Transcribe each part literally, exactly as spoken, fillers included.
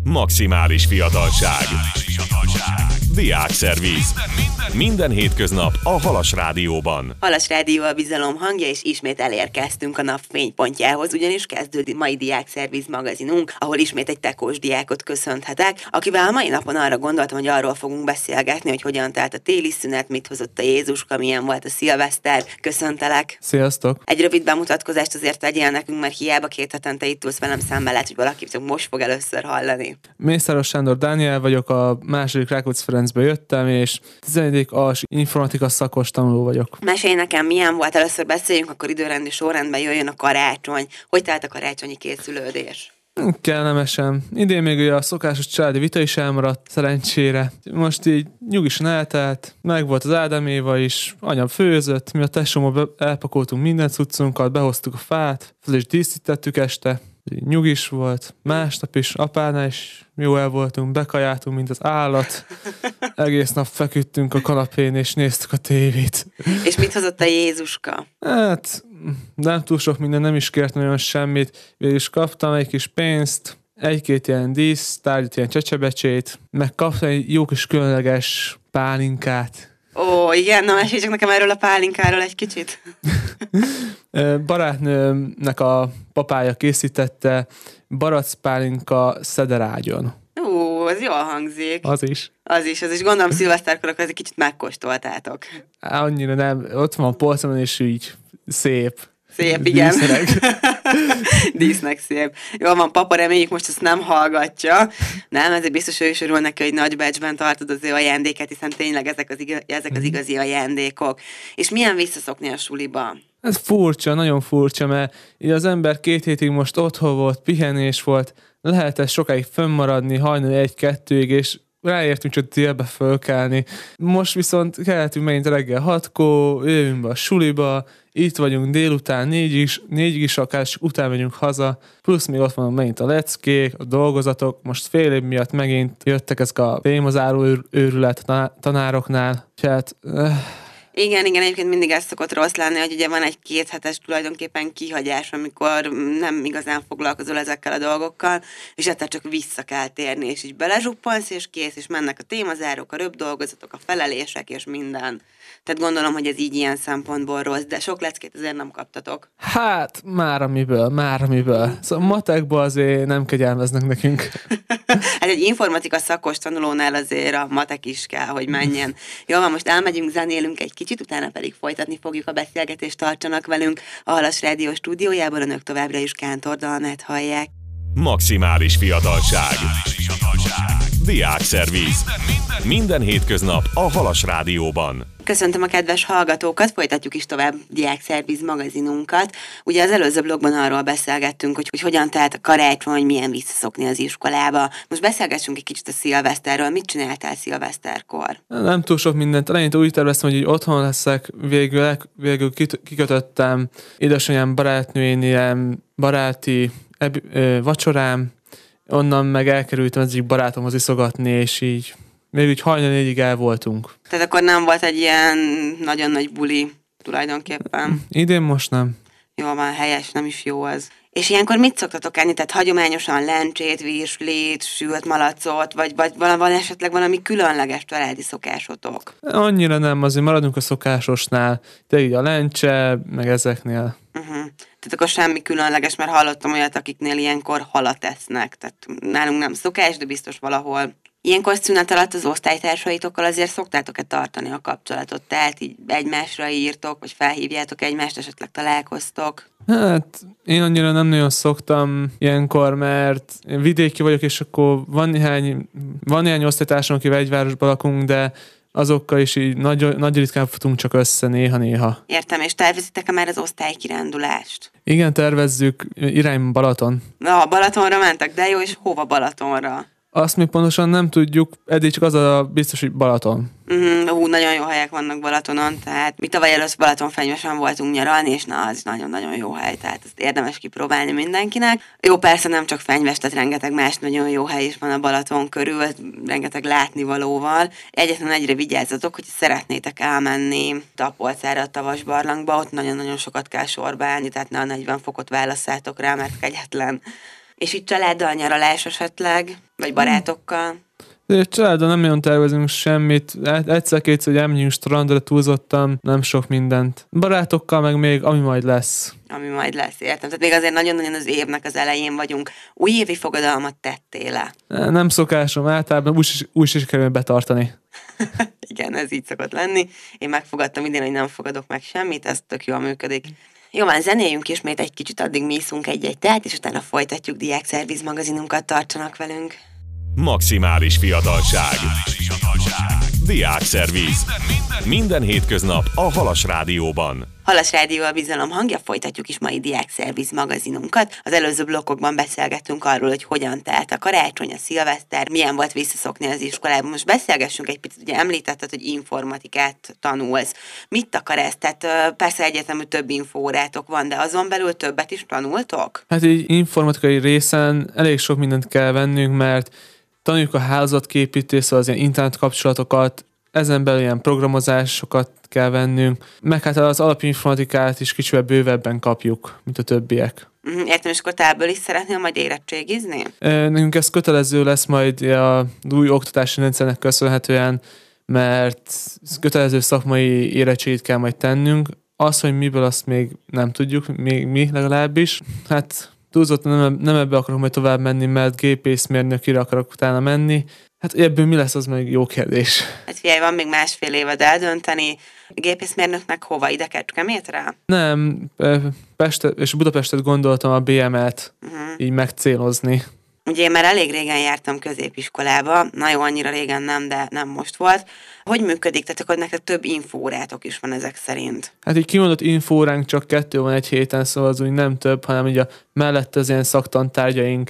Maximális fiatalság. Diákszerviz. Minden hétköznap a Halas Rádióban. Halas Rádió a bizalom hangja, és ismét elérkeztünk a nap fénypontjához, ugyanis kezdődik mai Diákszerviz magazinunk, ahol ismét egy tekós diákot köszönhetek, akivel a mai napon arra gondoltam, hogy arról fogunk beszélgetni, hogy hogyan telt a téli szünet, mit hozott a Jézuska, milyen volt a szilveszter. Köszöntelek! Sziasztok! Egy rövid bemutatkozást azért tegyél nekünk, mert hiába két hetente itt ülsz velem szemben, lehet, hogy valaki csak most fog először hallani. Mészáros Sándor Dániel vagyok, a második Rákóczi-Ferencbe jöttem, és tizenedik alsó informatika szakos tanuló vagyok. Mesélj nekem, milyen volt, először beszéljünk, akkor időrendi sorrendben jöjjön a karácsony. Hogy telt a karácsonyi készülődés? Kellemesen. Idén még ugye a szokásos családi vita is elmaradt, szerencsére. Most így nyugisan eltelt, meg volt az Ádám Éva is, anya főzött, mi a tesómmal elpakoltunk minden cuccunkat, behoztuk a fát, fel is díszítettük este. Nyugis volt, másnap is, apánál is jó el voltunk, bekajáltunk, mint az állat. Egész nap feküdtünk a kanapén, és néztük a tévét. És mit hozott a Jézuska? Hát, nem túl sok minden, nem is kért nagyon semmit. Végül is kaptam egy kis pénzt, egy-két ilyen dísztárgyat, ilyen csecsebecsét, meg kaptam egy jó kis különleges pálinkát. Ó, igen, na mesélj csak nekem erről a pálinkáról egy kicsit. Barátnőmnek a papája készítette barackpálinka szederágyon. Ó, az jól hangzik. Az is. Az is, az is. Gondolom szilveszterkor akkor egy kicsit megkóstoltátok. Annyira nem. Ott van a polcomon, és így szép. Szép, igen. Dísznek. Dísznek szép. Jól van, papa, reméljük most ezt nem hallgatja. Nem, ezért biztos ő is örül neki, hogy nagy becsben tartod az ő ajándéket, hiszen tényleg ezek az, igaz, ezek az igazi ajándékok. És milyen visszaszokni a suliba? Ez furcsa, nagyon furcsa, mert így az ember két hétig most otthon volt, pihenés volt, lehetett sokáig fönnmaradni, hajnali egy-kettőig, és ráértünk csak délbe fölkelni. Most viszont kelletünk megint reggel hatkor, jövünk be a suliba, itt vagyunk délután négyig is, négyig is akár, és utána megyünk haza, plusz még ott van megint a leckék, a dolgozatok, most fél év miatt megint jöttek ezek a fémazáró őrület tanároknál, tehát... Igen, igen, egyébként mindig ez szokott rossz lenni, hogy ugye van egy kéthetes tulajdonképpen kihagyás, amikor nem igazán foglalkozol ezekkel a dolgokkal, és egyszer csak vissza kell térni, és így belezsuppansz, és kész, és mennek a témazárók, a röbb dolgozatok, a felelések, és minden. Tehát gondolom, hogy ez így ilyen szempontból rossz, de sok leckét azért nem kaptatok. Hát, már amiből, már amiből. Szóval matekból azért nem kegyelmeznek nekünk. Hát egy informatika szakos tanulónál azért a matek is kell, hogy menjen. Jó, van, most elmegyünk, zenélünk egy kicsit, utána pedig folytatni fogjuk a beszélgetést, tartsanak velünk a Halas Rádió stúdiójában, önök továbbra is Kántor Dalmát hallják. Maximális fiatalság. Diákszerviz. Minden hétköznap a Halas Rádióban. Köszöntöm a kedves hallgatókat, folytatjuk is tovább Diákszerviz magazinunkat. Ugye az előző blogban arról beszélgettünk, hogy, hogy hogyan telt a karácsony, milyen visszaszokni az iskolába. Most beszélgessünk egy kicsit a szilveszterről. Mit csináltál szilveszterkor? Nem túl sok mindent. Elején úgy terveztem, hogy így otthon leszek, végül, végül kikötöttem édesanyám barátnőjén baráti eb- ö, vacsorám, onnan meg elkerültem az egyik barátomhoz iszogatni, és így még úgy hajnal négyig el voltunk. Tehát akkor nem volt egy ilyen nagyon nagy buli tulajdonképpen? Idén most nem. Jól van, helyes, nem is jó az. És ilyenkor mit szoktatok enni? Tehát hagyományosan lencsét, virslit, sült malacot, vagy, vagy van, van esetleg valami különleges családi szokásotok? Annyira nem, azért maradunk a szokásosnál, de így a lencse, meg ezeknél. Uh-huh. Tehát akkor semmi különleges, mert hallottam olyat, akiknél ilyenkor halat esznek. Tehát nálunk nem szokás, de biztos valahol. Ilyenkor szünet alatt az osztálytársaitokkal azért szoktátok-e tartani a kapcsolatot? Tehát így egymásra írtok, vagy felhívjátok egymást, esetleg találkoztok? Hát én annyira nem nagyon szoktam ilyenkor, mert én vidéki vagyok, és akkor van néhány, van néhány osztálytársam, akivel egy városban lakunk, de azokkal is így nagy, nagy ritkán futunk csak össze néha-néha. Értem, és tervezitek-e már az osztálykirándulást? Igen, tervezzük, irány Balaton. Na, Balatonra mentek, de jó, és hova Balatonra? Azt még pontosan nem tudjuk, eddig csak az a biztos, hogy Balaton. Uh-huh, hú, nagyon jó helyek vannak Balatonon, tehát mi tavaly először Balatonfenyvesen voltunk nyaralni, és na, az nagyon-nagyon jó hely, tehát ezt érdemes kipróbálni mindenkinek. Jó, persze nem csak Fenyves, tehát rengeteg más nagyon jó hely is van a Balaton körül, rengeteg látnivalóval. Egyetlen egyre vigyázzatok, hogy szeretnétek elmenni Tapolcára, a Tavasbarlangba, ott nagyon-nagyon sokat kell sorba állni, tehát ne a negyven fokot válasszátok rá, mert kegyetlen. És itt családdal nyaralás esetleg, vagy barátokkal? De családdal nem nagyon tervezünk semmit. Egyszer-kétszer, hogy elmenjünk strandra, túlzottan, nem sok mindent. Barátokkal meg még, ami majd lesz. Ami majd lesz, értem. Tehát még azért nagyon-nagyon az évnek az elején vagyunk. Újévi fogadalmat tettél-e? Nem szokásom, általában úgy, úgy is kell betartani. Igen, ez így szokott lenni. Én megfogadtam idén, hogy nem fogadok meg semmit, ez tök jól működik. Jó, már zenéljünk ismét egy kicsit, addig mi iszunk egy-egy teát, és utána folytatjuk Diák Szerviz magazinunkat, tartsanak velünk. Maximális fiatalság. Diák Szerviz. Minden hétköznap a Halas Rádióban. Halas Rádió a bizalom hangja, folytatjuk is mai Diák Szerviz magazinunkat. Az előző blokkokban beszélgettünk arról, hogy hogyan telt a karácsony, a szilveszter, milyen volt visszaszokni az iskolában. Most beszélgessünk egy picit, ugye említetted, hogy informatikát tanulsz. Mit akar ez? Tehát persze egyetemű több infóórátok van, de azon belül többet is tanultok? Hát így informatikai részen elég sok mindent kell vennünk, mert tanuljuk a hálózatképítést, szóval az ilyen internet kapcsolatokat, ezen belül ilyen programozásokat kell vennünk, meg hát az alapinformatikát is kicsivel bővebben kapjuk, mint a többiek. Értem, és akkor te ebből is szeretnél majd érettségizni? Nekünk ez kötelező lesz majd a új oktatási rendszernek köszönhetően, mert kötelező szakmai érettségit kell majd tennünk. Az, hogy miből, azt még nem tudjuk, még mi legalábbis. Hát túlzottan nem, nem ebbe akarok majd tovább menni, mert gépészmérnökire akarok utána menni. Hát ebből mi lesz, az meg jó kérdés. Hát figyelj, van még másfél éved eldönteni. Gépészmérnöknek hova? Ide Kecskemétre? Nem, Pestet, és Budapestet gondoltam a bé em é-t uh-huh. így megcélozni. Ugye én már elég régen jártam középiskolába, na jó, annyira régen nem, de nem most volt. Hogy működik? Tehát akkor nektek több infóórátok is van ezek szerint? Hát így kimondott infóránk csak kettő van egy héten, szóval az úgy nem több, hanem ugye mellett az ilyen szaktantárgyaink,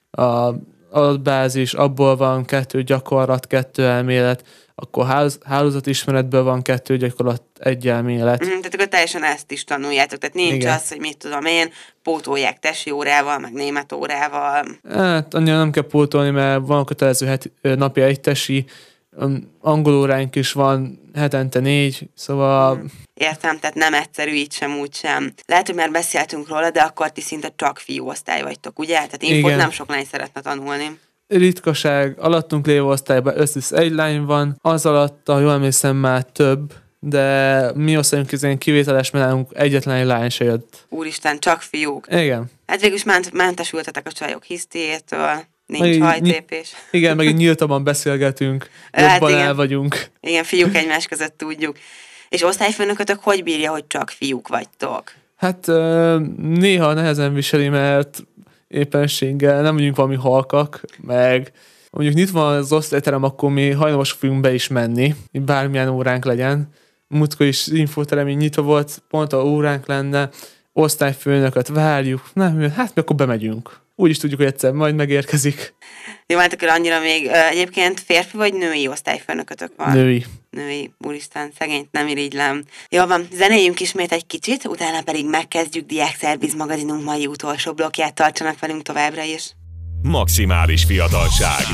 a adatbázis, abból van kettő gyakorlat, kettő elmélet, akkor ház, hálózatismeretből van kettő gyakorlat, egy elmélet. Mm, tehát akkor teljesen ezt is tanuljátok, tehát nincs Igen. az, hogy mit tudom én, pótolják tesi órával, meg német órával. Hát annyira nem kell pótolni, mert van kötelező heti, napi egy tesi, angol óránk is van, hetente négy, szóval... Mm. Értem, tehát nem egyszerű így sem, úgy sem. Lehet, hogy már beszéltünk róla, de akkor ti szinte csak fiúosztály vagytok, ugye? Tehát infót nem sok lány szeretne tanulni. Ritkaság, alattunk lévő osztályban összes egy lány van, az alatt, ha jól emlékszem, már több, de mi osztályunk ilyen kivételes, mert nálunk egyetlen lány se jött. Úristen, csak fiúk. Igen. Hát végülis ment, mentesültetek a csajok hisztiétől, nincs hajtépés. Igen, meg így nyíltabban beszélgetünk, jobban hát el vagyunk. Igen, fiúk egymás között tudjuk. És osztályfőnökötök hogy bírja, hogy csak fiúk vagytok? Hát néha nehezen viseli, mert éppenséggel nem vagyunk valami halkak, meg mondjuk nyitva az osztályterem, akkor mi hajlamos fogunk be is menni, bármilyen óránk legyen. Múltkor is infoterem így nyitva volt, pont a óránk lenne, osztályfőnököt várjuk, nem, hát mi akkor bemegyünk. Úgy is tudjuk, hogy egyszer majd megérkezik. Jó, hát akkor annyira még egyébként férfi vagy női osztályfőnökötök van? Női. Női, úristen, szegényt nem irigylem. Jó van, zenéljünk ismét egy kicsit, utána pedig megkezdjük Diák Szerviz magazinunk mai utolsó blokkját, tartsanak velünk továbbra is. Maximális fiatalság.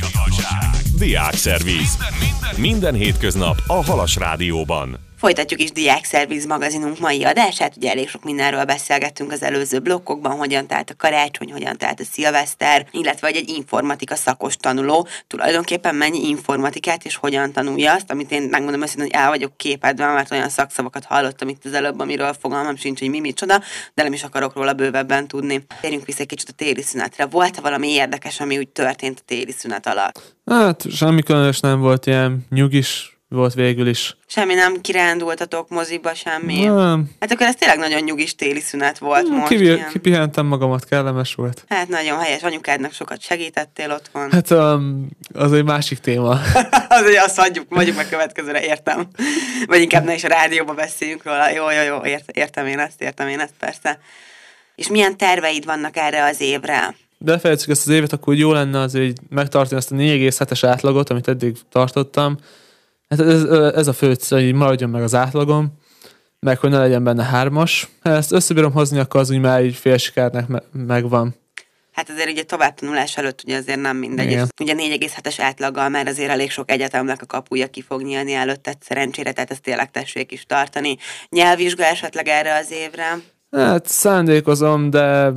Diák Szerviz. Minden hétköznap a Halas Rádióban. Folytatjuk is Diák Szerviz magazinunk mai adását, ugye elég sok mindenről beszélgettünk az előző blokkokban, hogyan telt a karácsony, hogyan telt a szilveszter, illetve hogy egy informatika szakos tanuló tulajdonképpen mennyi informatikát és hogyan tanulja azt, amit én megmondom őszintén, hogy el vagyok képedve, mert olyan szakszavakat hallottam itt az előbb, amiről fogalmam sincs, hogy mi micsoda, de nem is akarok róla bővebben tudni. Térjünk vissza egy kicsit a téli szünetre. Volt-e valami érdekes, ami úgy történt a téli szünet alatt? Hát semmi különös nem volt, ilyen nyugis volt végül is. Semmi nem kirándultatok moziba, semmi? Nem. Hát akkor ez tényleg nagyon nyugis téli szünet volt nem, most. Kipi- kipihentem magamat, kellemes volt. Hát nagyon helyes, anyukádnak sokat segítettél otthon. Hát um, az egy másik téma. az, hogy azt hagyjuk, vagyunk meg következőre, értem. Vagy inkább ne is a rádióba beszéljünk róla. Jó, jó, jó, ért, értem én ezt, értem én ezt, persze. És milyen terveid vannak erre az évre? Befejezzük ezt az évet, akkor jó lenne azért, hogy megtartani azt a négy egész hetes átlagot, amit eddig tartottam. Hát ez, ez a fő cél, hogy maradjon meg az átlagom, meg hogy ne legyen benne hármas. Ha ezt összebírom hozni, akkor az úgy már így fél sikernek me- megvan. Hát azért ugye továbbtanulás előtt ugye azért nem mindegy. És ugye négy egész hetes átlaggal már azért elég sok egyetemnek a kapuja ki fog nyílni előtte szerencsére, tehát ezt tényleg tessék is tartani. Nyelvvizsga esetleg erre az évre? Hát szándékozom, de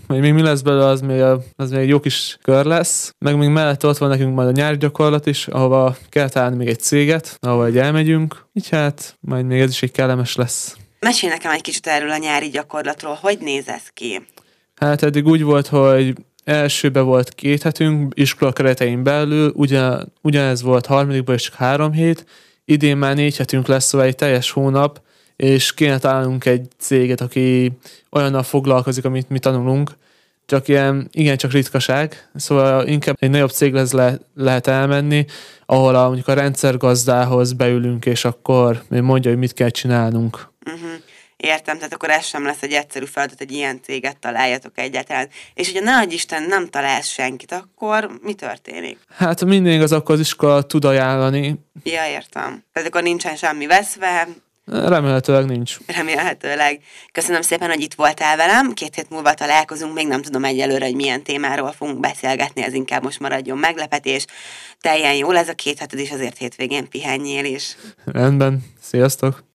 hogy még mi lesz belőle, az még, az még egy jó kis kör lesz. Meg még mellett ott van nekünk majd a nyári gyakorlat is, ahova kell találni még egy céget, ahova egy elmegyünk. Így hát majd még ez is egy kellemes lesz. Mesélj nekem egy kicsit erről a nyári gyakorlatról, hogy néz ez ki? Hát eddig úgy volt, hogy elsőbe volt két hetünk, iskola keretein belül, ugyan, ugyanez volt harmadikban is csak három hét, idén már négy hetünk lesz, szóval egy teljes hónap, és kéne találnunk egy céget, aki olyannal foglalkozik, amit mi tanulunk, csak ilyen igencsak ritkaság, szóval inkább egy nagyobb céghez le, lehet elmenni, ahol a, mondjuk a rendszergazdához beülünk, és akkor mondja, hogy mit kell csinálnunk. Uh-huh. Értem, tehát akkor ez sem lesz egy egyszerű feladat, hogy ilyen céget találjatok egyáltalán. És ugye ne adj Isten, nem találsz senkit, akkor mi történik? Hát minden igaz, akkor az iskola tud ajánlani. Ja, értem. Tehát akkor nincsen semmi veszve. Remélhetőleg nincs. Remélhetőleg. Köszönöm szépen, hogy itt voltál velem. Két hét múlva találkozunk, még nem tudom egyelőre, hogy milyen témáról fogunk beszélgetni, ez inkább most maradjon meglepetés. Teljen jól ez a két heted, és azért hétvégén pihenjél is. Rendben. Sziasztok!